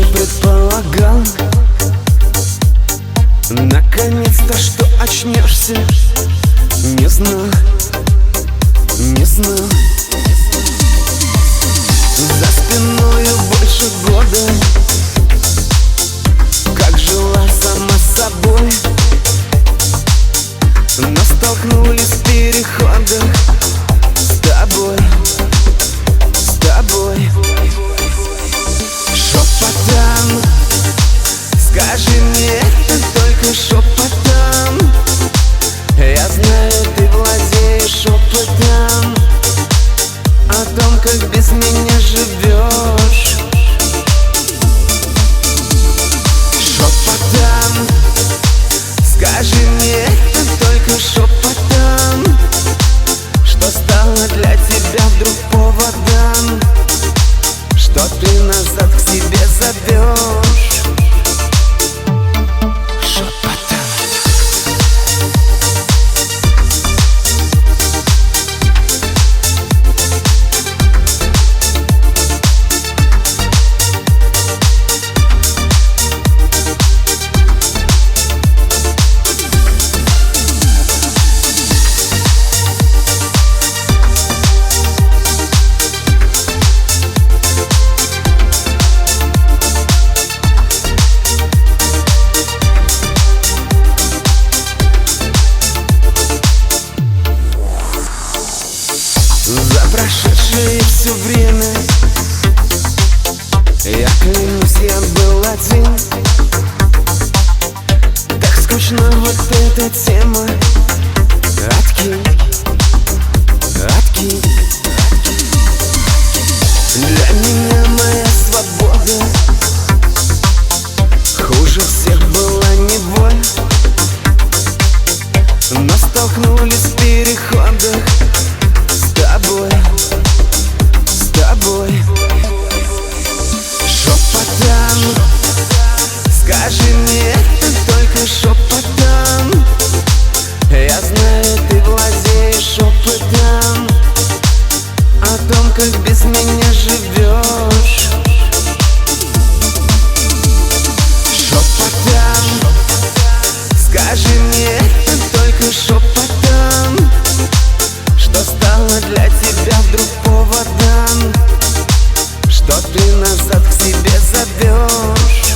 предполагал наконец-то, что очнешься. Не знал, не знал. За спиною больше года, как жила сама собой, но столкнулись в переходах с тобой, с тобой. Шепотом скажи мне это только шепотом. Я знаю, ты владеешь опытом о том, как без меня живешь. Шепотом скажи мне это только шепотом, что стало для тебя вдруг поводом, что ты назад к себе зовешь. За прошедшее все время, я клянусь, я был один. Так скучно вот эта тема. Откинь, откинь. Для меня моя свобода хуже всех была неволь, но столкнулись в переходах с тобой, с тобой. Шепотом скажи мне это только шепотом. Я знаю, ты владеешь опытом о том, как без меня живешь. Шепотом скажи мне это только шепотом, что стало для тебя вдруг поводом, что ты назад к себе зовешь.